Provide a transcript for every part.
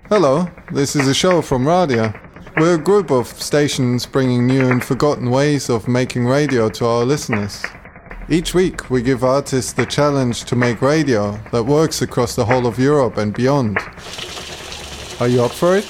Hello, this is a show from Radio. We're a group of stations bringing new and forgotten ways of making radio to our listeners. Each week we give artists the challenge to make radio that works across the whole of Europe and beyond. Are you up for it?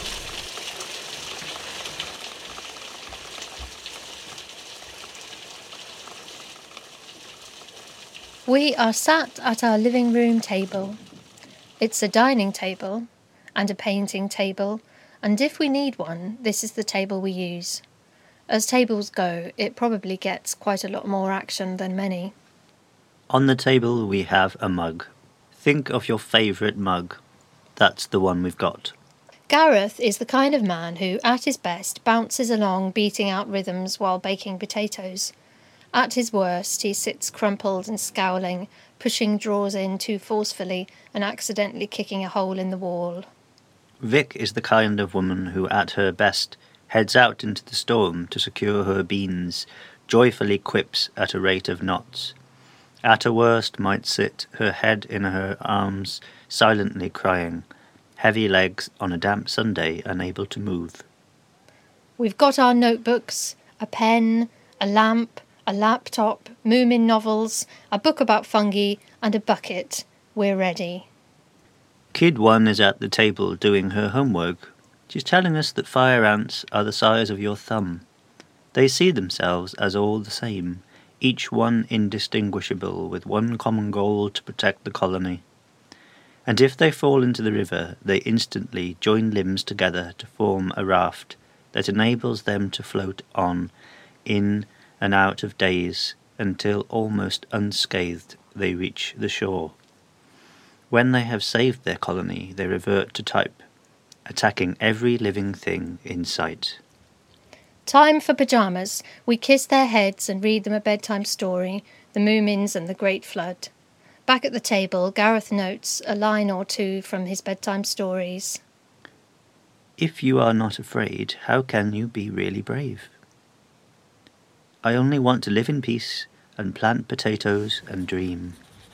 We are sat at our living room table. It's a dining table and a painting table, and if we need one, this is the table we use. As tables go, it probably gets quite a lot more action than many. On the table we have a mug. Think of your favourite mug. That's the one we've got. Gareth is the kind of man who, at his best, bounces along beating out rhythms while baking potatoes. At his worst, he sits crumpled and scowling, pushing drawers in too forcefully and accidentally kicking a hole in the wall. Vic is the kind of woman who, at her best, heads out into the storm to secure her beans, joyfully quips at a rate of knots. At her worst, might sit, her head in her arms, silently crying, heavy legs on a damp Sunday, unable to move. We've got our notebooks, a pen, a lamp, a laptop, Moomin novels, a book about fungi, and a bucket. We're ready. Kid 1 is at the table doing her homework. She's telling us that fire ants are the size of your thumb. They see themselves as all the same, each one indistinguishable, with one common goal to protect the colony. And if they fall into the river, they instantly join limbs together to form a raft that enables them to float on, in and out of days, until almost unscathed they reach the shore. When they have saved their colony, they revert to type, attacking every living thing in sight. Time for pyjamas. We kiss their heads and read them a bedtime story, The Moomins and the Great Flood. Back at the table, Gareth notes a line or two from his bedtime stories. If you are not afraid, how can you be really brave? I only want to live in peace and plant potatoes and dream.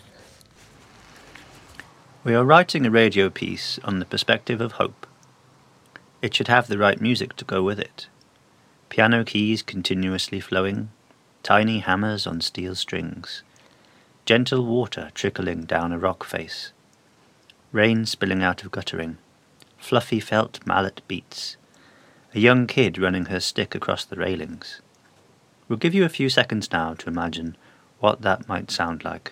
We are writing a radio piece on the perspective of hope. It should have the right music to go with it. Piano keys continuously flowing, tiny hammers on steel strings, gentle water trickling down a rock face, rain spilling out of guttering, fluffy felt mallet beats, a young kid running her stick across the railings. We'll give you a few seconds now to imagine what that might sound like.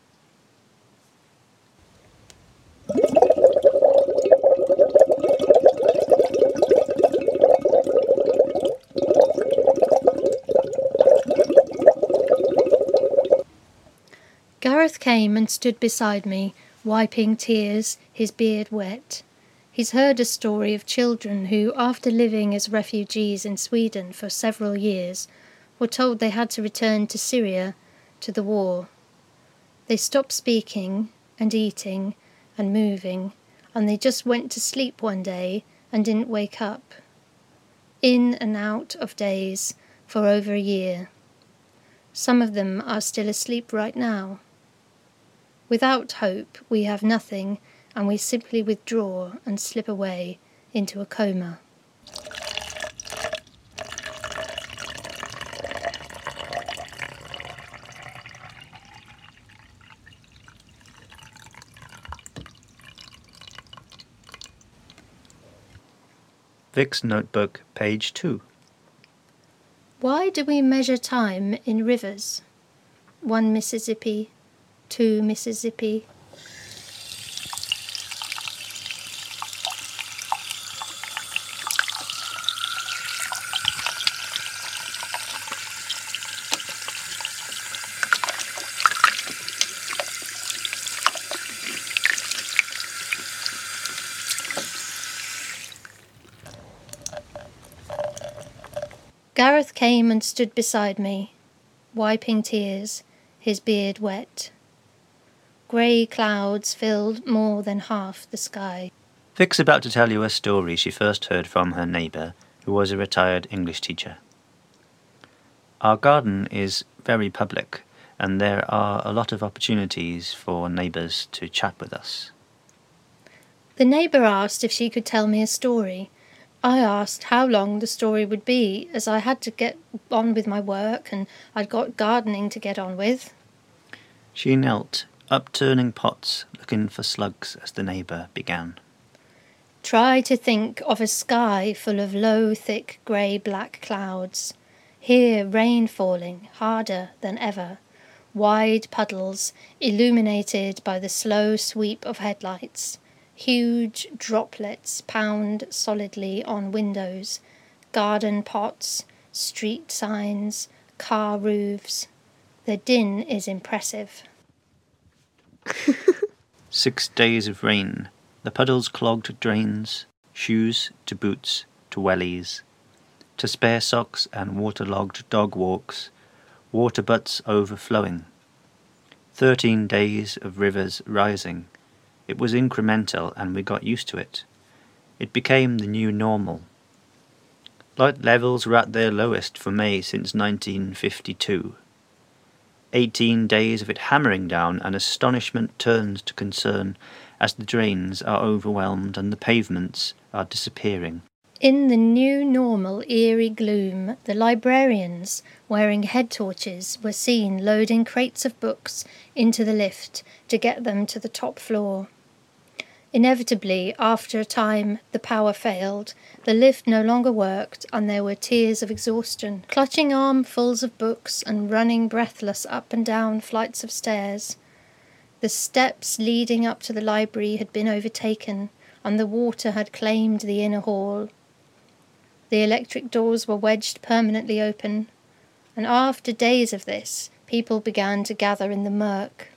Gareth came and stood beside me, wiping tears, his beard wet. He's heard a story of children who, after living as refugees in Sweden for several years, were told they had to return to Syria, to the war. They stopped speaking and eating and moving, and they just went to sleep one day and didn't wake up. In and out of days for over a year. Some of them are still asleep right now. Without hope, we have nothing, and we simply withdraw and slip away into a coma. Vic's notebook, page 2. Why do we measure time in rivers? 1 Mississippi, 2 Mississippi. Gareth came and stood beside me, wiping tears, his beard wet. Grey clouds filled more than half the sky. Vic's about to tell you a story she first heard from her neighbour, who was a retired English teacher. Our garden is very public, and there are a lot of opportunities for neighbours to chat with us. The neighbour asked if she could tell me a story. I asked how long the story would be, as I had to get on with my work and I'd got gardening to get on with. She knelt, upturning pots, looking for slugs as the neighbour began. Try to think of a sky full of low, thick, grey-black clouds. Here rain falling, harder than ever. Wide puddles, illuminated by the slow sweep of headlights. Huge droplets pound solidly on windows. Garden pots, street signs, car roofs. The din is impressive. 6 days of rain. The puddles clogged drains, shoes to boots to wellies, to spare socks and waterlogged dog walks, water butts overflowing. 13 days of rivers rising. It was incremental and we got used to it. It became the new normal. Light levels were at their lowest for May since 1952. 18 days of it hammering down, and astonishment turns to concern as the drains are overwhelmed and the pavements are disappearing. In the new normal eerie gloom, the librarians, wearing head torches, were seen loading crates of books into the lift to get them to the top floor. Inevitably, after a time, the power failed, the lift no longer worked, and there were tears of exhaustion, clutching armfuls of books and running breathless up and down flights of stairs. The steps leading up to the library had been overtaken, and the water had claimed the inner hall. The electric doors were wedged permanently open, and after days of this, people began to gather in the murk.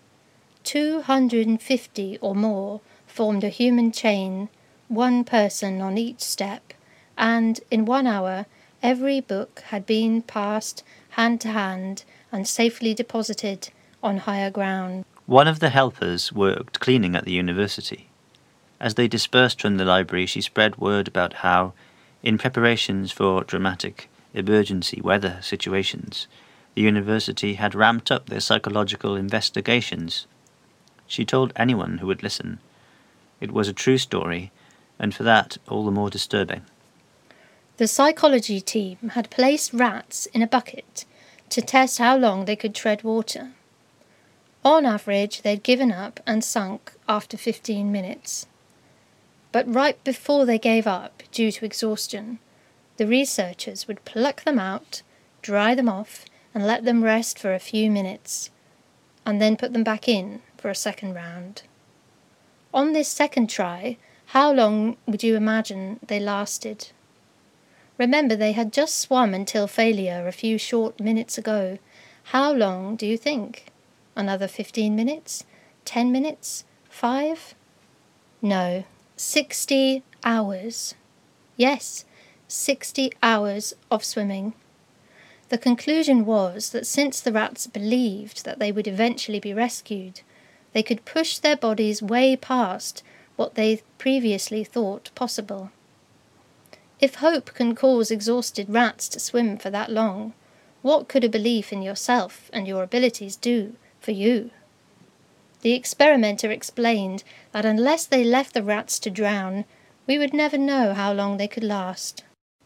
250 or more formed a human chain, one person on each step, and in 1 hour every book had been passed hand to hand and safely deposited on higher ground. One of the helpers worked cleaning at the university. As they dispersed from the library, she spread word about how, in preparations for dramatic emergency weather situations, the university had ramped up their psychological investigations. She told anyone who would listen. It was a true story, and for that all the more disturbing. The psychology team had placed rats in a bucket to test how long they could tread water. On average, they'd given up and sunk after 15 minutes. But right before they gave up, due to exhaustion, the researchers would pluck them out, dry them off, and let them rest for a few minutes, and then put them back in for a second round. On this second try, how long would you imagine they lasted? Remember, they had just swum until failure a few short minutes ago. How long do you think? Another 15 minutes? 10 minutes? 5? No, 60 hours. Yes, 60 hours of swimming. The conclusion was that since the rats believed that they would eventually be rescued, they could push their bodies way past what they previously thought possible. If hope can cause exhausted rats to swim for that long, what could a belief in yourself and your abilities do for you? The experimenter explained that unless they left the rats to drown, we would never know how long they could last.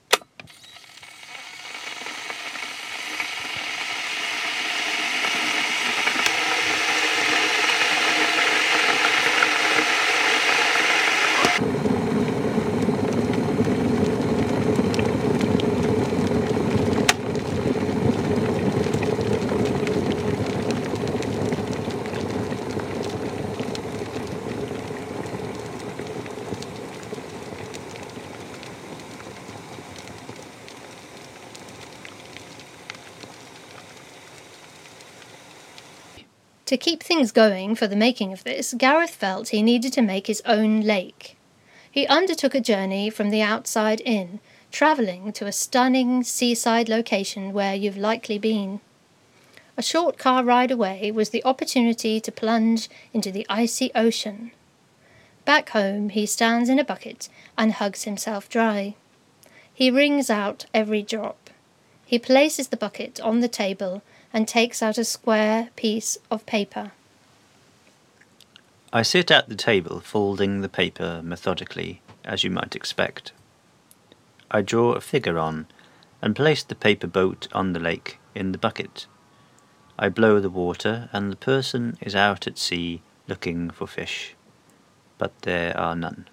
To keep things going for the making of this, Gareth felt he needed to make his own lake. He undertook a journey from the outside in, travelling to a stunning seaside location where you've likely been. A short car ride away was the opportunity to plunge into the icy ocean. Back home, he stands in a bucket and hugs himself dry. He wrings out every drop. He places the bucket on the table and takes out a square piece of paper. I sit at the table, folding the paper methodically, as you might expect. I draw a figure on, and place the paper boat on the lake in the bucket. I blow the water, and the person is out at sea looking for fish, but there are none.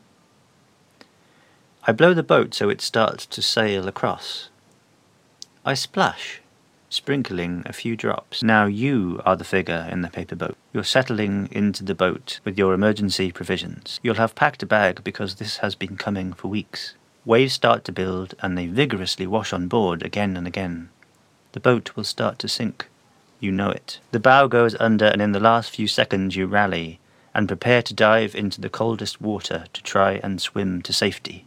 I blow the boat so it starts to sail across. I splash, sprinkling a few drops. Now you are the figure in the paper boat. You're settling into the boat with your emergency provisions. You'll have packed a bag because this has been coming for weeks. Waves start to build and they vigorously wash on board again and again. The boat will start to sink. You know it. The bow goes under and in the last few seconds you rally and prepare to dive into the coldest water to try and swim to safety.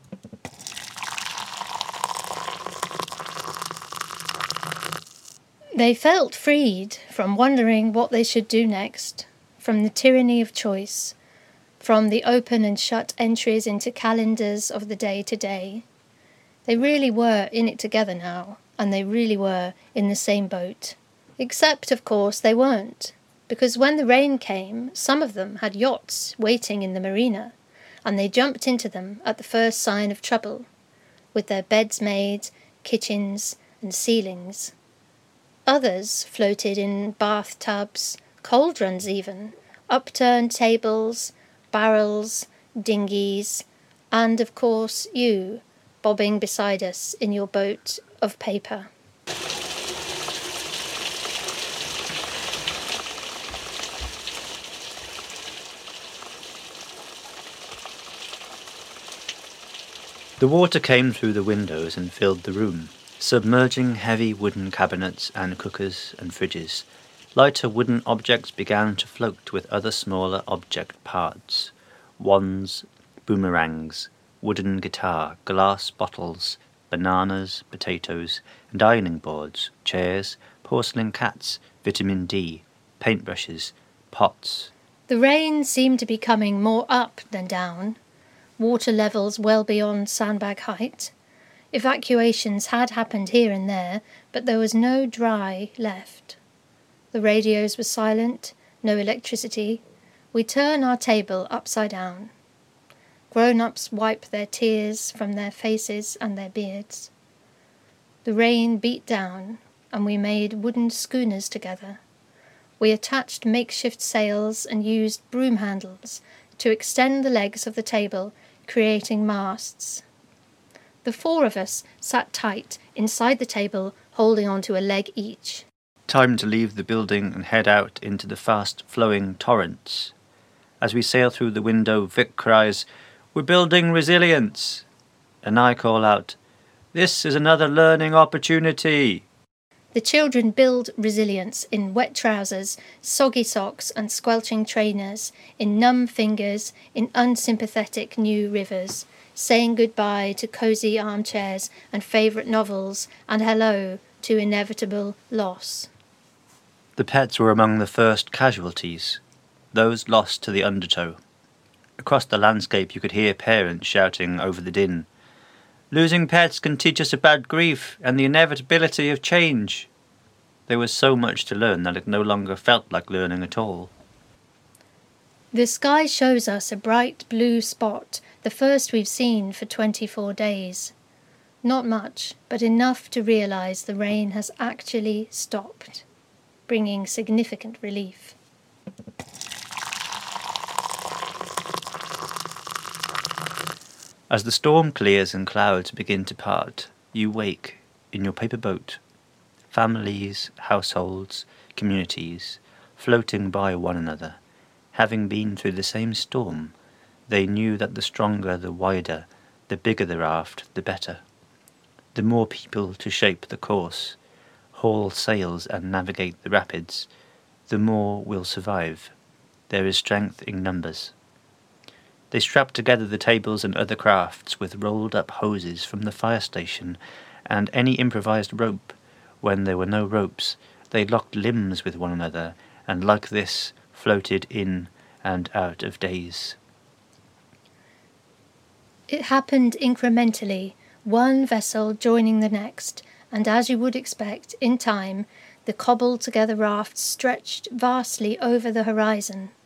They felt freed from wondering what they should do next, from the tyranny of choice, from the open and shut entries into calendars of the day-to-day. They really were in it together now, and they really were in the same boat. Except, of course, they weren't, because when the rain came, some of them had yachts waiting in the marina, and they jumped into them at the first sign of trouble, with their beds made, kitchens, and ceilings. Others floated in bathtubs, cauldrons even, upturned tables, barrels, dinghies, and, of course, you, bobbing beside us in your boat of paper. The water came through the windows and filled the room, submerging heavy wooden cabinets and cookers and fridges. Lighter wooden objects began to float with other smaller object parts. Wands, boomerangs, wooden guitar, glass bottles, bananas, potatoes, and ironing boards, chairs, porcelain cats, vitamin D, paintbrushes, pots. The rain seemed to be coming more up than down, water levels well beyond sandbag height. Evacuations had happened here and there, but there was no dry left. The radios were silent, no electricity. We turn our table upside down. Grown-ups wipe their tears from their faces and their beards. The rain beat down, and we made wooden schooners together. We attached makeshift sails and used broom handles to extend the legs of the table, creating masts. The four of us sat tight inside the table, holding onto a leg each. Time to leave the building and head out into the fast-flowing torrents. As we sail through the window, Vic cries, "We're building resilience!" And I call out, "This is another learning opportunity!" The children build resilience in wet trousers, soggy socks and squelching trainers, in numb fingers, in unsympathetic new rivers, saying goodbye to cosy armchairs and favourite novels, and hello to inevitable loss. The pets were among the first casualties, those lost to the undertow. Across the landscape you could hear parents shouting over the din, "Losing pets can teach us about grief and the inevitability of change." There was so much to learn that it no longer felt like learning at all. The sky shows us a bright blue spot, the first we've seen for 24 days. Not much, but enough to realise the rain has actually stopped, bringing significant relief. As the storm clears and clouds begin to part, you wake in your paper boat. Families, households, communities, floating by one another. Having been through the same storm, they knew that the stronger, the wider, the bigger the raft, the better. The more people to shape the course, haul sails and navigate the rapids, the more will survive. There is strength in numbers. They strapped together the tables and other crafts with rolled-up hoses from the fire station and any improvised rope. When there were no ropes, they locked limbs with one another, and like this, floated in and out of days. It happened incrementally, one vessel joining the next, and as you would expect, in time, the cobbled-together rafts stretched vastly over the horizon.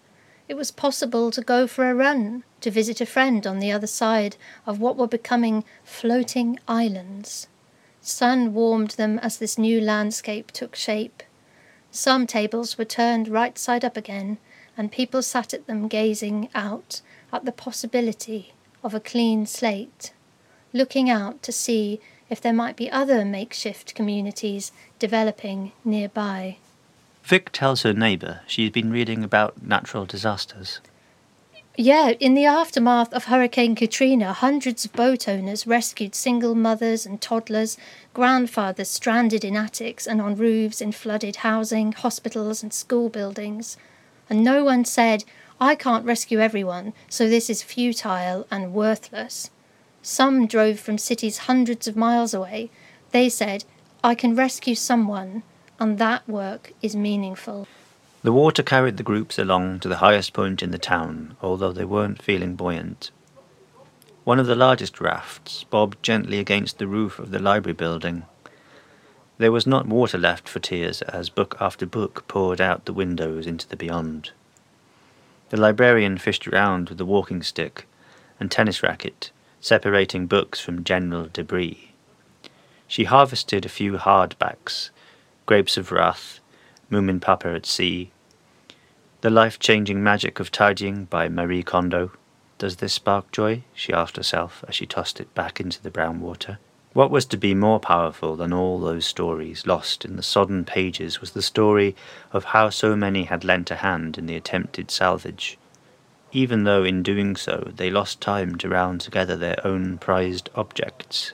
It was possible to go for a run, to visit a friend on the other side of what were becoming floating islands. Sun warmed them as this new landscape took shape. Some tables were turned right side up again, and people sat at them gazing out at the possibility of a clean slate, looking out to see if there might be other makeshift communities developing nearby. Vic tells her neighbour she's been reading about natural disasters. Yeah, in the aftermath of Hurricane Katrina, hundreds of boat owners rescued single mothers and toddlers, grandfathers stranded in attics and on roofs in flooded housing, hospitals and school buildings. And no one said, I can't rescue everyone, so this is futile and worthless. Some drove from cities hundreds of miles away. They said, I can rescue someone, and that work is meaningful. The water carried the groups along to the highest point in the town, although they weren't feeling buoyant. One of the largest rafts bobbed gently against the roof of the library building. There was not water left for tears as book after book poured out the windows into the beyond. The librarian fished around with a walking stick and tennis racket, separating books from general debris. She harvested a few hardbacks, Grapes of Wrath, Moomin Papa at Sea, The Life-Changing Magic of Tidying by Marie Kondo. Does this spark joy? She asked herself as she tossed it back into the brown water. What was to be more powerful than all those stories lost in the sodden pages was the story of how so many had lent a hand in the attempted salvage, even though in doing so they lost time to round together their own prized objects.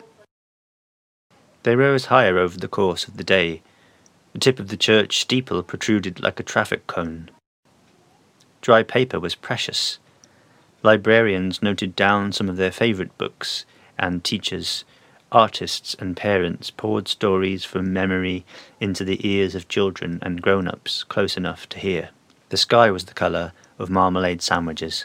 They rose higher over the course of the day. The tip of the church steeple protruded like a traffic cone. Dry paper was precious. Librarians noted down some of their favourite books, and teachers, artists and parents poured stories from memory into the ears of children and grown-ups close enough to hear. The sky was the colour of marmalade sandwiches.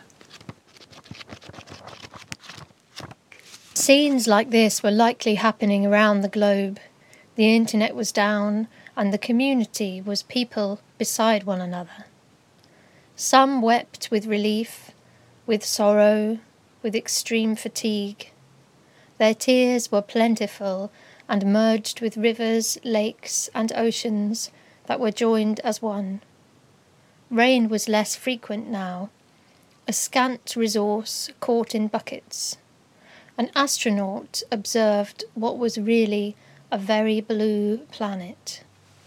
Scenes like this were likely happening around the globe. The internet was down, and the community was people beside one another. Some wept with relief, with sorrow, with extreme fatigue. Their tears were plentiful and merged with rivers, lakes, and oceans that were joined as one. Rain was less frequent now, a scant resource caught in buckets. An astronaut observed what was really a very blue planet.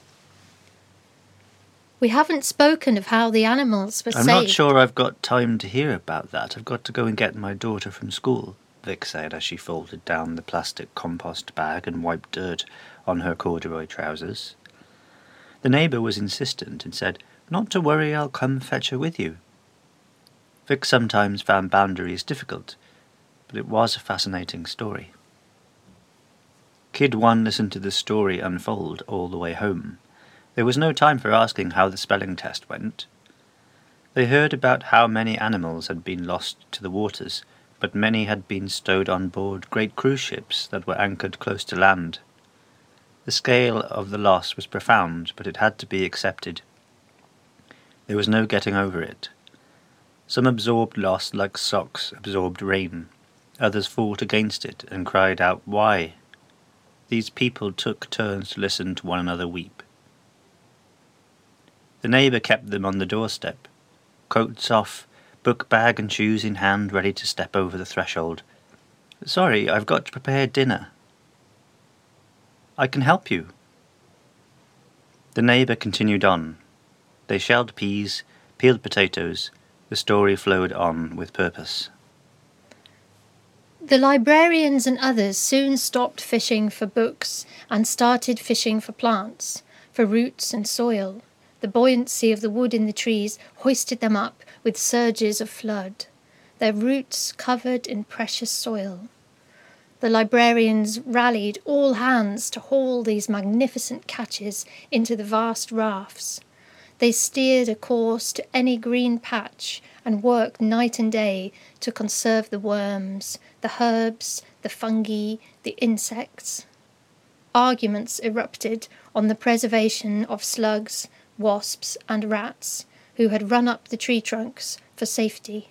We haven't spoken of how the animals were saved. I'm not sure I've got time to hear about that. I've got to go and get my daughter from school, Vic said as she folded down the plastic compost bag and wiped dirt on her corduroy trousers. The neighbour was insistent and said, "Not to worry, I'll come fetch her with you." Vic sometimes found boundaries difficult, but it was a fascinating story. Kid 1 listened to the story unfold all the way home. There was no time for asking how the spelling test went. They heard about how many animals had been lost to the waters, but many had been stowed on board great cruise ships that were anchored close to land. The scale of the loss was profound, but it had to be accepted. There was no getting over it. Some absorbed loss like socks absorbed rain. Others fought against it and cried out, "Why?" These people took turns to listen to one another weep. The neighbour kept them on the doorstep, coats off, book bag and shoes in hand, ready to step over the threshold. "Sorry, I've got to prepare dinner." "I can help you." The neighbour continued on. They shelled peas, peeled potatoes. The story flowed on with purpose. The librarians and others soon stopped fishing for books and started fishing for plants, for roots and soil. The buoyancy of the wood in the trees hoisted them up with surges of flood, their roots covered in precious soil. The librarians rallied all hands to haul these magnificent catches into the vast rafts. They steered a course to any green patch and worked night and day to conserve the worms, the herbs, the fungi, the insects. Arguments erupted on the preservation of slugs, wasps and rats, who had run up the tree trunks for safety.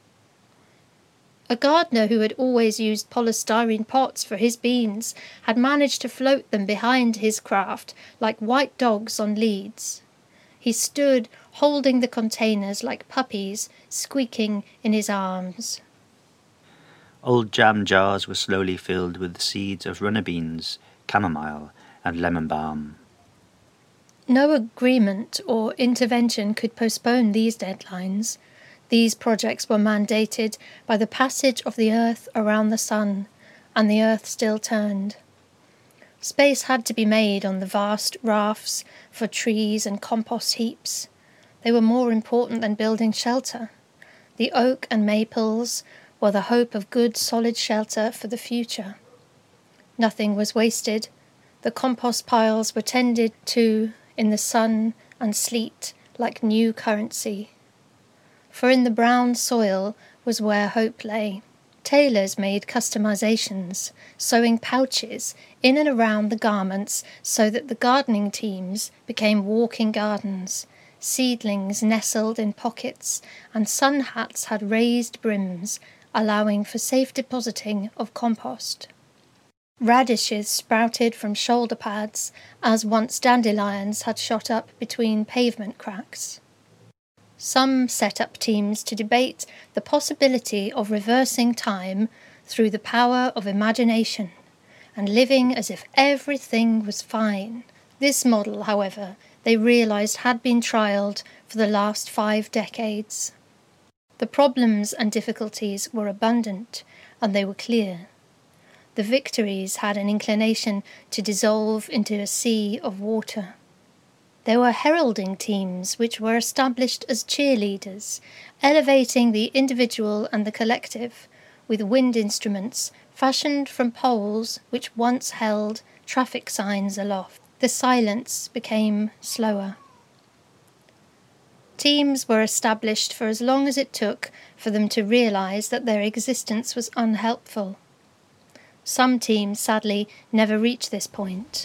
A gardener who had always used polystyrene pots for his beans had managed to float them behind his craft like white dogs on leads. He stood holding the containers like puppies, squeaking in his arms. Old jam jars were slowly filled with the seeds of runner beans, chamomile, and lemon balm. No agreement or intervention could postpone these deadlines. These projects were mandated by the passage of the Earth around the Sun, and the Earth still turned. Space had to be made on the vast rafts for trees and compost heaps. They were more important than building shelter. The oak and maples were the hope of good, solid shelter for the future. Nothing was wasted. The compost piles were tended to in the sun and sleet like new currency. For in the brown soil was where hope lay. Tailors made customizations, sewing pouches in and around the garments so that the gardening teams became walking gardens. Seedlings nestled in pockets, and sun hats had raised brims, allowing for safe depositing of compost. Radishes sprouted from shoulder pads, as once dandelions had shot up between pavement cracks. Some set up teams to debate the possibility of reversing time through the power of imagination and living as if everything was fine. This model, however, they realised had been trialled for the last 5 decades. The problems and difficulties were abundant, and they were clear. The victories had an inclination to dissolve into a sea of water. There were heralding teams which were established as cheerleaders, elevating the individual and the collective, with wind instruments fashioned from poles which once held traffic signs aloft. The silence became slower. Teams were established for as long as it took for them to realise that their existence was unhelpful. Some teams, sadly, never reached this point.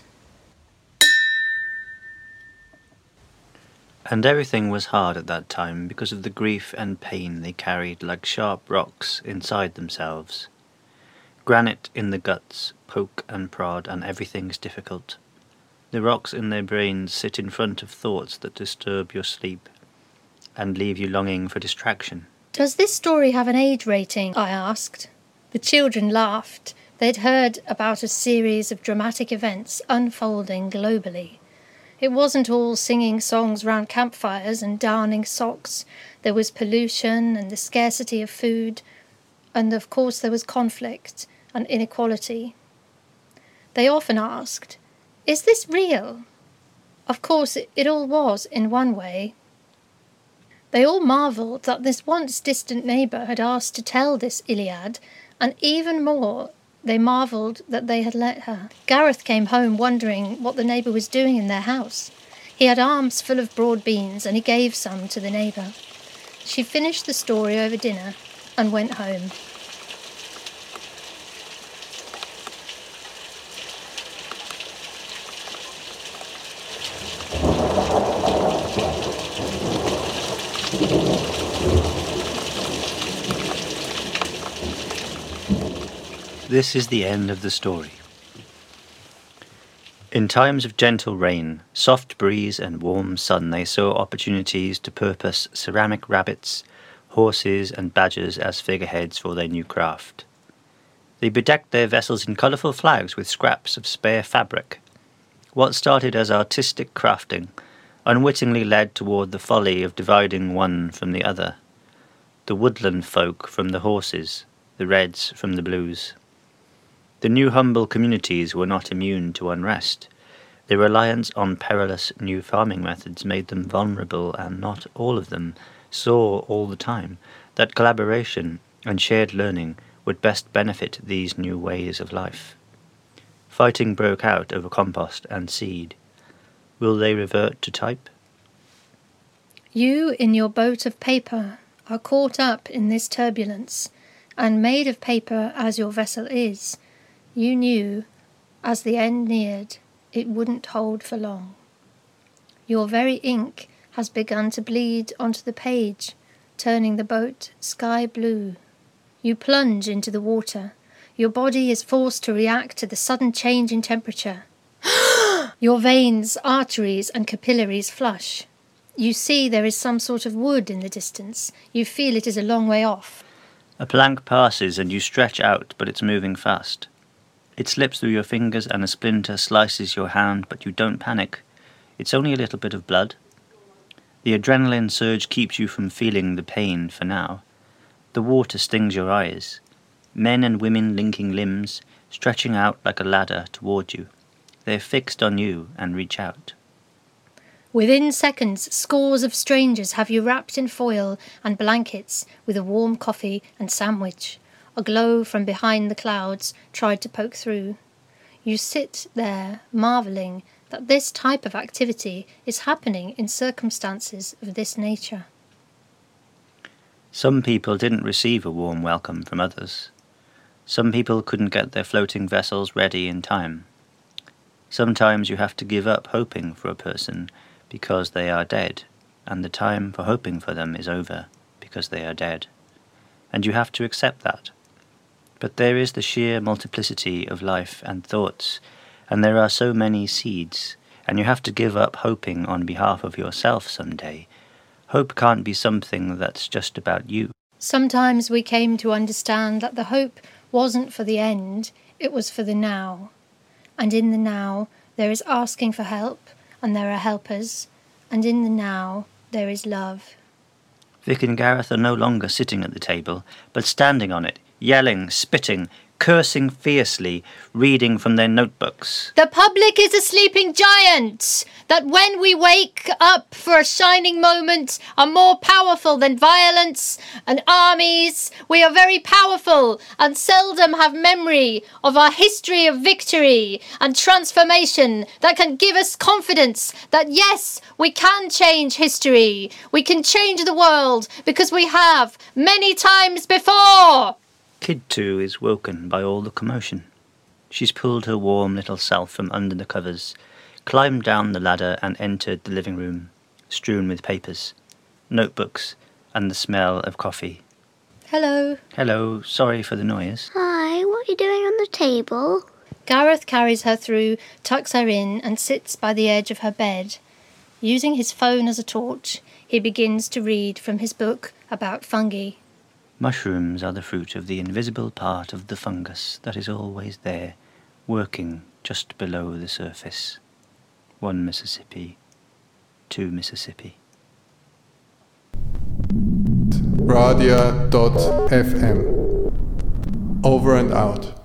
And everything was hard at that time because of the grief and pain they carried like sharp rocks inside themselves. Granite in the guts, poke and prod, and everything's difficult. The rocks in their brains sit in front of thoughts that disturb your sleep and leave you longing for distraction. "Does this story have an age rating?" I asked. The children laughed. They'd heard about a series of dramatic events unfolding globally. It wasn't all singing songs round campfires and darning socks. There was pollution and the scarcity of food, and of course there was conflict and inequality. They often asked, "Is this real?" Of course it all was in one way. They all marvelled that this once distant neighbour had asked to tell this Iliad, and even more they marvelled that they had let her. Gareth came home wondering what the neighbour was doing in their house. He had arms full of broad beans, and he gave some to the neighbour. She finished the story over dinner and went home. This is the end of the story. In times of gentle rain, soft breeze and warm sun, they saw opportunities to purpose ceramic rabbits, horses and badgers as figureheads for their new craft. They bedecked their vessels in colourful flags with scraps of spare fabric. What started as artistic crafting unwittingly led toward the folly of dividing one from the other, the woodland folk from the horses, the reds from the blues. The new humble communities were not immune to unrest. Their reliance on perilous new farming methods made them vulnerable, and not all of them saw all the time that collaboration and shared learning would best benefit these new ways of life. Fighting broke out over compost and seed. Will they revert to type? You in your boat of paper are caught up in this turbulence, and made of paper as your vessel is, you knew, as the end neared, it wouldn't hold for long. Your very ink has begun to bleed onto the page, turning the boat sky blue. You plunge into the water. Your body is forced to react to the sudden change in temperature. Your veins, arteries and capillaries flush. You see there is some sort of wood in the distance. You feel it is a long way off. A plank passes and you stretch out, but it's moving fast. It slips through your fingers and a splinter slices your hand, but you don't panic. It's only a little bit of blood. The adrenaline surge keeps you from feeling the pain for now. The water stings your eyes. Men and women linking limbs, stretching out like a ladder toward you. They're fixed on you and reach out. Within seconds, scores of strangers have you wrapped in foil and blankets with a warm coffee and sandwich. A glow from behind the clouds tried to poke through. You sit there, marvelling that this type of activity is happening in circumstances of this nature. Some people didn't receive a warm welcome from others. Some people couldn't get their floating vessels ready in time. Sometimes you have to give up hoping for a person because they are dead, and the time for hoping for them is over because they are dead. And you have to accept that. But there is the sheer multiplicity of life and thoughts, and there are so many seeds, and you have to give up hoping on behalf of yourself someday. Hope can't be something that's just about you. Sometimes we came to understand that the hope wasn't for the end, it was for the now. And in the now, there is asking for help, and there are helpers, and in the now, there is love. Vic and Gareth are no longer sitting at the table, but standing on it, yelling, spitting, cursing fiercely, reading from their notebooks. The public is a sleeping giant, that when we wake up for a shining moment are more powerful than violence and armies. We are very powerful and seldom have memory of our history of victory and transformation that can give us confidence that yes, we can change history. We can change the world because we have many times before. Kid 2 is woken by all the commotion. She's pulled her warm little self from under the covers, climbed down the ladder and entered the living room, strewn with papers, notebooks, and the smell of coffee. Hello. Hello, sorry for the noise. Hi, what are you doing on the table? Gareth carries her through, tucks her in, and sits by the edge of her bed. Using his phone as a torch, he begins to read from his book about fungi. Mushrooms are the fruit of the invisible part of the fungus that is always there, working just below the surface. 1 Mississippi, 2 Mississippi. Radia.fm. Over and out.